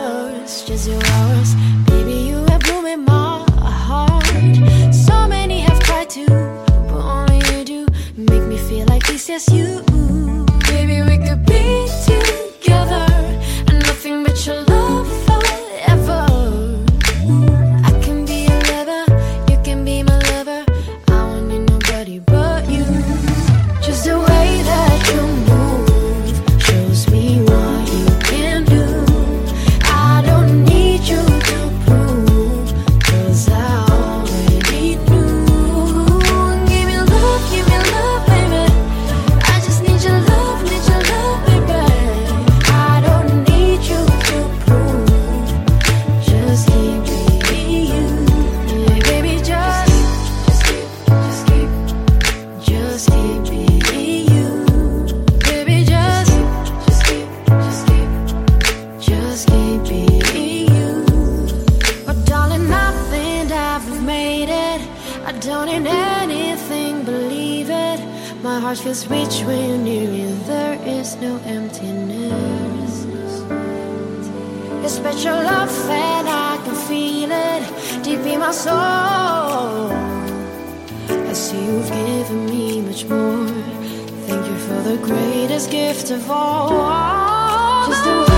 hours, just your hours. Baby, you have blooming my heart. So many have tried to, but only you do make me feel like this, yes you. Baby, we could be together and nothing but your love forever. I can be your lover, you can be my lover. I won't need nobody but you. Just the way that you move shows me what you can do. I don't need you to prove, 'cause I already knew. Give me love, baby. I just need your love, baby. I don't need you to prove, just keep being you. Yeah, baby, just keep being you. Baby, just keep being you. But darling, I think I've made it. I don't need anything, believe it. My heart feels rich when you're near me. There is no emptiness. It's special love and I can feel it deep in my soul. I see you've given me much more. Thank you for the greatest gift of all. Just the way